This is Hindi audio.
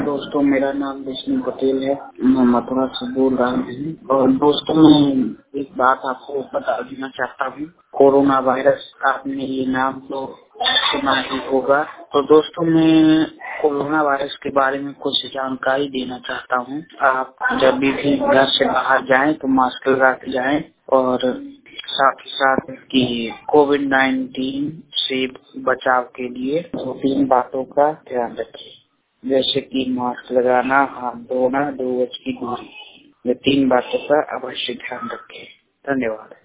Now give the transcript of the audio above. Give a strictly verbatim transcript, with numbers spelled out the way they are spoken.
दोस्तों, मेरा नाम विष्णु पटेल है। मैं मथुरा से बोल रहा हूँ। और दोस्तों, मैं एक बात आपको बता देना चाहता हूँ। कोरोना वायरस, आपने ये नाम तो सुना ही होगा। तो दोस्तों, मैं कोरोना वायरस के बारे में कुछ जानकारी देना चाहता हूँ। आप जब भी भी घर से बाहर जाएं तो मास्क लगा के जाएं, और साथ ही साथ कि कोविड नाइन्टीन से बचाव के लिए दो तीन बातों का ध्यान रखें, जैसे कि मास्क लगाना, हाथ धोना, दो गज की दूरी। ये तीन बातों का अवश्य ध्यान रखें। धन्यवाद।